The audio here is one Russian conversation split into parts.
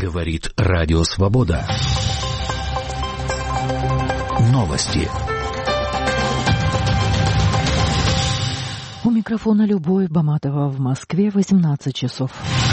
Говорит Радио Свобода. Новости. У микрофона Любовь Баматова. В Москве 18 часов.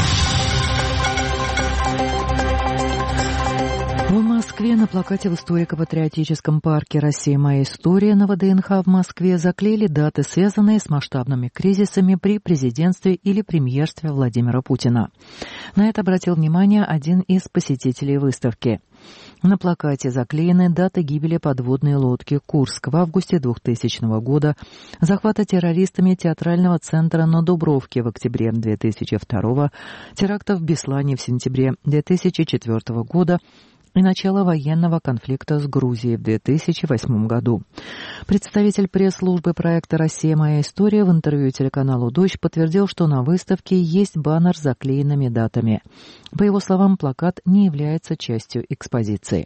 В Москве на плакате в историко-патриотическом парке «Россия. Моя история» на ВДНХ в Москве заклеили даты, связанные с масштабными кризисами при президентстве или премьерстве Владимира Путина. На это обратил внимание один из посетителей выставки. На плакате заклеены даты гибели подводной лодки «Курск» в августе 2000 года, захвата террористами театрального центра на Дубровке в октябре 2002, терактов в Беслане в сентябре 2004 года, и начало военного конфликта с Грузией в 2008 году. Представитель пресс-службы проекта «Россия. Моя история» в интервью телеканалу «Дождь» подтвердил, что на выставке есть баннер с заклеенными датами. По его словам, плакат не является частью экспозиции.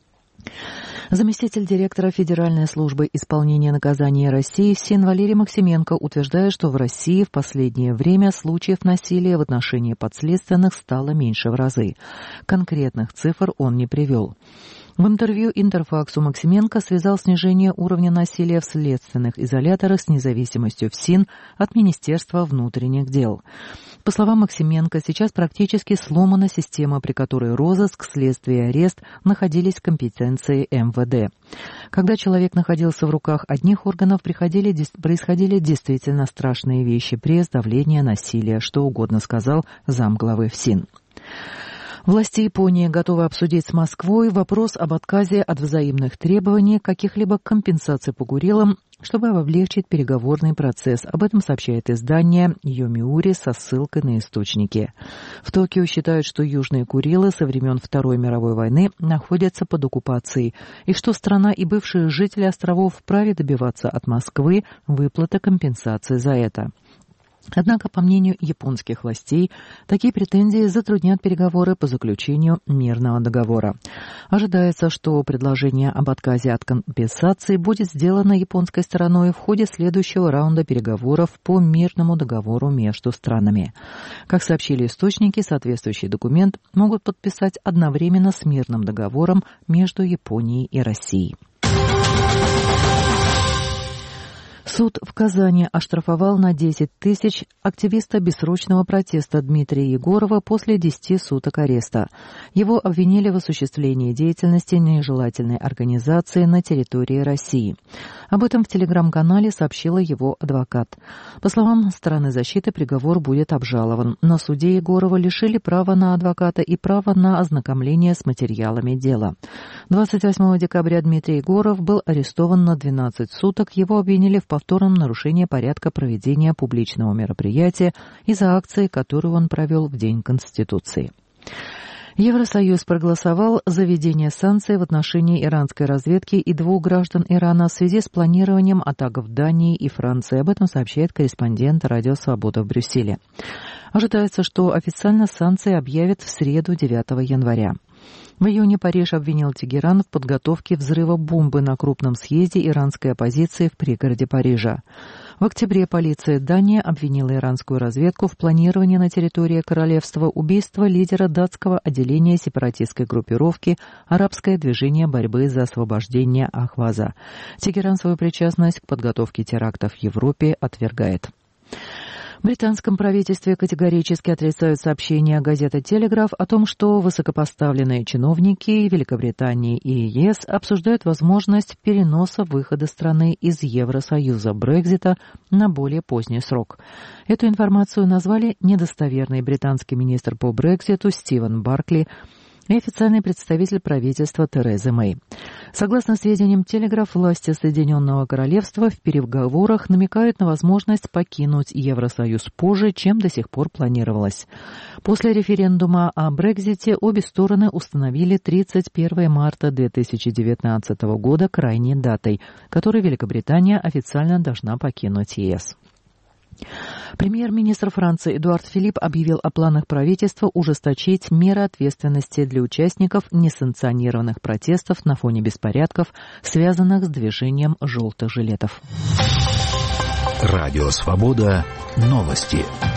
Заместитель директора Федеральной службы исполнения наказаний России ФСИН Валерий Максименко утверждает, что в России в последнее время случаев насилия в отношении подследственных стало меньше в разы. Конкретных цифр он не привел. В интервью Интерфаксу Максименко связал снижение уровня насилия в следственных изоляторах с независимостью ФСИН от Министерства внутренних дел. По словам Максименко, сейчас практически сломана система, при которой розыск, следствие и арест находились в компетенции МВД. Когда человек находился в руках одних органов, происходили действительно страшные вещи: пресс, давление, насилие, что угодно, сказал замглавы ФСИН. Власти Японии готовы обсудить с Москвой вопрос об отказе от взаимных требований каких-либо компенсаций по Курилам, чтобы облегчить переговорный процесс. Об этом сообщает издание Йомиури со ссылкой на источники. В Токио считают, что Южные Курилы со времен Второй мировой войны находятся под оккупацией, и что страна и бывшие жители островов вправе добиваться от Москвы выплаты компенсации за это. Однако, по мнению японских властей, такие претензии затруднят переговоры по заключению мирного договора. Ожидается, что предложение об отказе от компенсации будет сделано японской стороной в ходе следующего раунда переговоров по мирному договору между странами. Как сообщили источники, соответствующий документ могут подписать одновременно с мирным договором между Японией и Россией. Суд в Казани оштрафовал на 10 тысяч активиста бессрочного протеста Дмитрия Егорова после 10 суток ареста. Его обвинили в осуществлении деятельности нежелательной организации на территории России. Об этом в телеграм-канале сообщила его адвокат. По словам стороны защиты, приговор будет обжалован. На суде Егорова лишили права на адвоката и права на ознакомление с материалами дела. 28 декабря Дмитрий Егоров был арестован на 12 суток. Его обвинили в повторном нарушении порядка проведения публичного мероприятия из-за акции, которую он провел в День Конституции. Евросоюз проголосовал за введение санкций в отношении иранской разведки и 2 граждан Ирана в связи с планированием атак в Дании и Франции. Об этом сообщает корреспондент Радио Свобода в Брюсселе. Ожидается, что официально санкции объявят в среду, 9 января. В июне Париж обвинил Тегеран в подготовке взрыва бомбы на крупном съезде иранской оппозиции в пригороде Парижа. В октябре полиция Дании обвинила иранскую разведку в планировании на территории королевства убийства лидера датского отделения сепаратистской группировки «Арабское движение борьбы за освобождение Ахваза». Тегеран свою причастность к подготовке терактов в Европе отвергает. В британском правительстве категорически отрицают сообщения газеты «Телеграф» о том, что высокопоставленные чиновники Великобритании и ЕС обсуждают возможность переноса выхода страны из Евросоюза Брексита на более поздний срок. Эту информацию назвали недостоверной британский министр по Брекситу Стивен Баркли и официальный представитель правительства Тереза Мэй. Согласно сведениям «Телеграф», власти Соединенного Королевства в переговорах намекают на возможность покинуть Евросоюз позже, чем до сих пор планировалось. После референдума о Брексите обе стороны установили 31 марта 2019 года крайней датой, которой Великобритания официально должна покинуть ЕС. Премьер-министр Франции Эдуард Филипп объявил о планах правительства ужесточить меры ответственности для участников несанкционированных протестов на фоне беспорядков, связанных с движением желтых жилетов. Радио Свобода. Новости.